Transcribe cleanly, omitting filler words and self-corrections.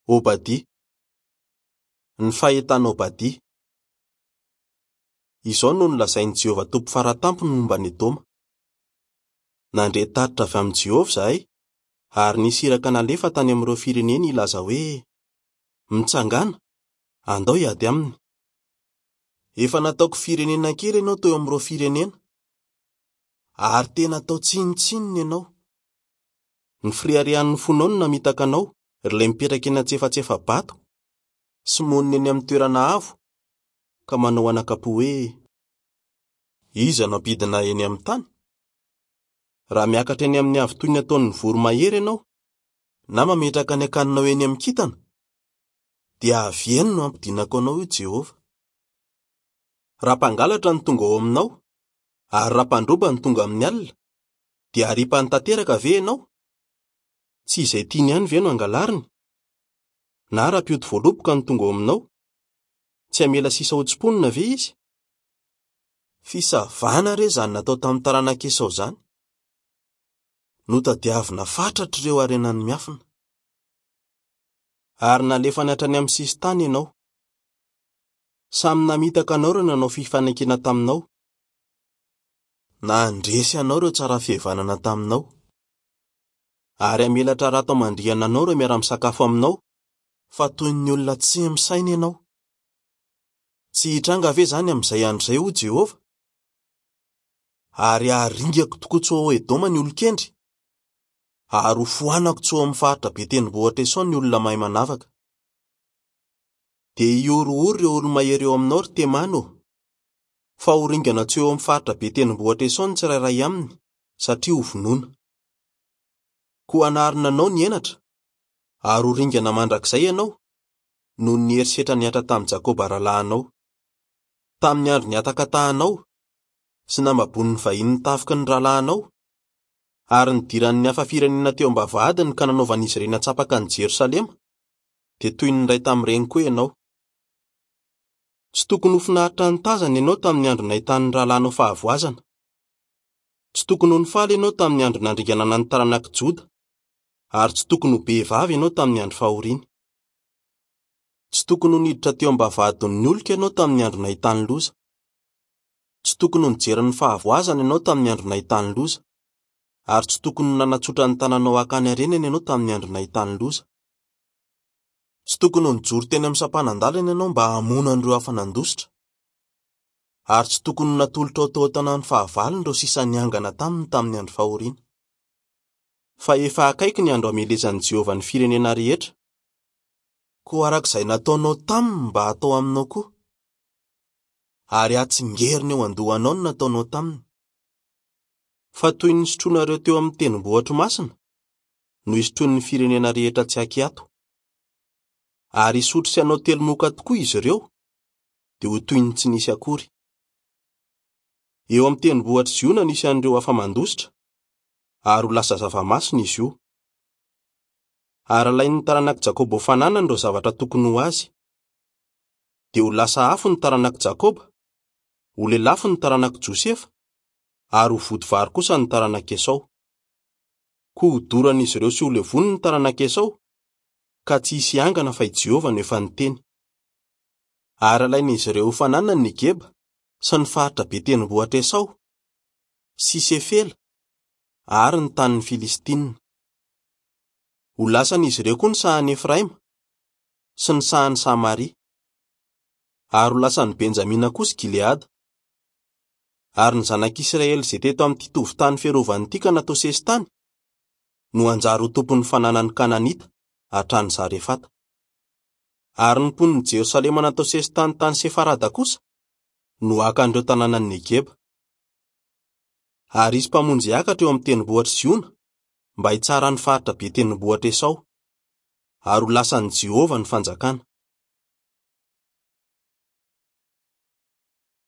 Obadia. Ny fahitana Obadia. Izao no nolazain'i Jehova Tompo Faratampony momba ny Edoma. Nandre taritra avy amin'i Jehova izahay, ary nisiraka nalefa tany amin'ireo firenena ilaza hoe: mitsangana, andao hiady aminy. Efa nataoko firenena kely ianao teo amin'ireo firenena, ary tena atao tsinitsininy ianao. Ny firiarian'ny fonao no namitaka anao, ilay mipetraka eny antsefatsefa-bato, sy monina eny amin'ny toerana avo, ka manao anakapo hoe: iza no ampidina eny amin'ny tany? Raha miakatra eny amin'ny avo toy ny ataon'ny voromahery ianao, na mametraka ny akaninao eny amin'ny kintana, dia aviany no ampidinako anao io Jehova. Raha mpangalatra ny tonga ao aminao, ary raha mpandroba ny tonga amin'ny alina, dia haripany tanteraka ve ianao? Tsy izay tiany ihany ve no angalariny? Na raha mpiody voaloboka ny tonga ao aminao, tsy hamela sisa hotsim-ponina ve izy? Fisavana re zany natao tamin'ny taranaka Esau zany. Notadiavina fatratra ireo arenan'ny miafina. Ary nalefa ny hatrany amin'ny sisintany ianao. Samy namitaka anao ireo nanao fifanekena taminao. Nandresy anao ireo tsara fihavanana taminao. Ary hamelatra rato mandriana anao ireo miara-misakafo aminao, fa toy ny olona tsy misaina ianao. Tsy hitranga ve zany amin'izay andro izay o Jehova? Ary haringako tokoa tso ao Edoma ny olon-kendry, ary ho foanako tso amin'ny faritra be tendrombohitra Esau ny olona mahay manavaka. Dia iorooro ireo olo-mahery eo aminao ry Temana, fa ho ringana tso eo amin'ny faritra be tendrombohitra Esau ny tsirairay aminy, satria ho vonoina. Ko anarina anao ny henatra, ary ho ringana mandrakizay ianao, noho ny herisetra niatra tamin'i Jakoba rahalahinao. Tamin'ny andro niatakatahanao, sy namabon'ny vahiny nitafiky ny rahalahinao, ary nidiran'ny hafa firenena teo am-bavahadiny ka nanaovan'izy ireny hatsapaka ny Jerosalema, dia toy ny iray tamin'ireny koa ianao. Tsy tokony ho finaritra ny tazana ianao tamin'ny andro nahitan'ny rahalahinao fahavoazana. Tsy tokony ho nifaly ianao tamin'ny andro nandringanana ny taranak'i Joda, ary tsy tokony ho behivavy ianao tamin'ny andro fahoriana. Tsy tokony ho niditra teo am-bavahadin'ny olika ianao tamin'ny andro nahitan'ny loza. Tsy tokony ho nijery ny fahavoazana ianao tamin'ny andro nahitan'ny loza, ary tsy tokony ho nanatsotra ny tananao hakany arenana ianao tamin'ny andro nahitan'ny loza. Tsy tokony ho nijoro teny amin'ny sampanandalana ianao mba hamono an'ireo hafa nandositra, ary tsy tokony ho natolotra ao tao an-tanàn'ny fahavalony ireo sisa niangana tamin'ny andro fahoriana. Fa efa akaiky ny andro hamelezan'i Jehova ny firenena rehetra, ko arak'izay nataonao taminy mba hatao aminao koa, ary atsingeriny eo andohanao no nataonao taminy. Fa toy ny sotroina ireo teo amin'ny tendrombohitra masina, no isotroiny ny firenena rehetra tsy aky-ato. Ary isotro sy anao telomoka tokoa izy ireo, dia ho toy ny tsy nisy akory. Eo amin'ny tendrombohitra Ziona nisy an'ireo hafa mandositra, ary ho lasa zava-masina izy io. Ary alain'ny taranak'i Jakoba ho fananany ireo zavatra tokony ho azy, dia ho lasa afo ny taranak'i Jakoba, ho lelafo ny taranak'i Josefa, ary ho vody vary kosa ny taranak'i Esau. Ko ho doran'izy ireo sy ho levony ny taranak'i Esau, ka tsy hisy angana fa i Jehova no efa niteny. Ary alain'izy ireo ho fananany ny Geba, sy ny faritra be tendrombohitra Esau, sy Sefela, ary ny tanin'ny Filistinina. Ho lasan'izy ireo koa ny sahan'i Efraima, sy ny sahan'i Samaria, ary ho lasan'ny Benjamina kosa Gileada. Ary ny zanak'Israely izay teto amin'ity tovotany fiarovany ity ka natao sesitany, no anjary ho tompon'ny fananan'ny Kananita hatrany Zarefata. Ary ny mponiny Jerosalema natao sesitany tany Sefarada kosa, no hakan'ireo tanànan'ny Negeba. Ary izy mpamonjy akatra eo amin'ny tendrombohitra Ziona, mba hitsara ny faritra be tendrombohitra Esau, ary ho lasan'i Jehova ny fanjakana.